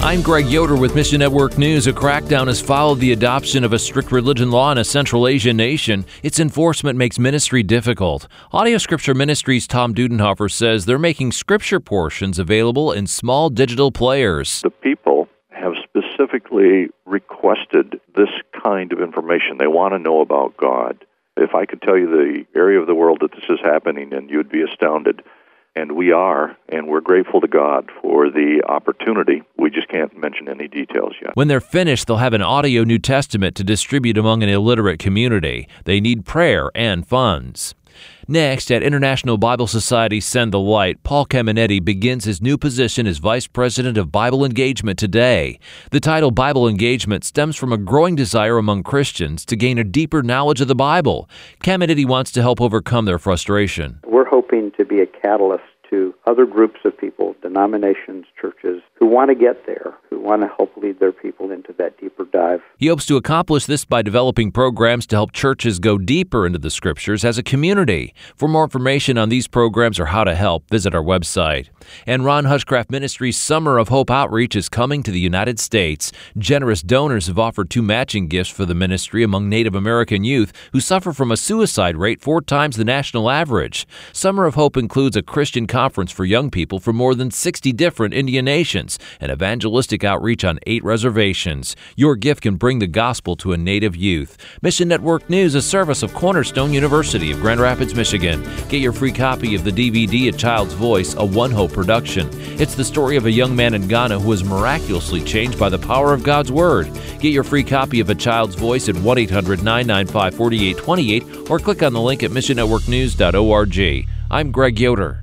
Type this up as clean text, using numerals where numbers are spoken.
I'm Greg Yoder with Mission Network News. A crackdown has followed the adoption of a strict religion law in a Central Asian nation. Its enforcement makes ministry difficult. Audio Scripture Ministries' Tom Dudenhofer says they're making scripture portions available in small digital players. The people have specifically requested this kind of information. They want to know about God. If I could tell you the area of the world that this is happening in, you'd be astounded. And we are, and we're grateful to God for the opportunity. We just can't mention any details yet. When they're finished, they'll have an audio New Testament to distribute among an illiterate community. They need prayer and funds. Next, at International Bible Society Send the Light, Paul Caminetti begins his new position as Vice President of Bible Engagement today. The title Bible Engagement stems from a growing desire among Christians to gain a deeper knowledge of the Bible. Caminetti wants to help overcome their frustration. We're hoping to be a catalyst to other groups of people, denominations, churches, who want to get there, who want to help lead their people into that deeper dive. He hopes to accomplish this by developing programs to help churches go deeper into the Scriptures as a community. For more information on these programs or how to help, visit our website. And Ron Hutchcraft Ministries' Summer of Hope Outreach is coming to the United States. Generous donors have offered 2 matching gifts for the ministry among Native American youth who suffer from a suicide rate 4 times the national average. Summer of Hope includes a Christian conference for young people from more than 60 different Indian nations and evangelistic outreach on 8 reservations. Your gift can bring the gospel to a Native youth. Mission Network News, a service of Cornerstone University of Grand Rapids, Michigan. Get your free copy of the DVD A Child's Voice, a One Hope production. It's the story of a young man in Ghana who was miraculously changed by the power of God's Word. Get your free copy of A Child's Voice at 1-800-995-4828 or click on the link at missionnetworknews.org. I'm Greg Yoder.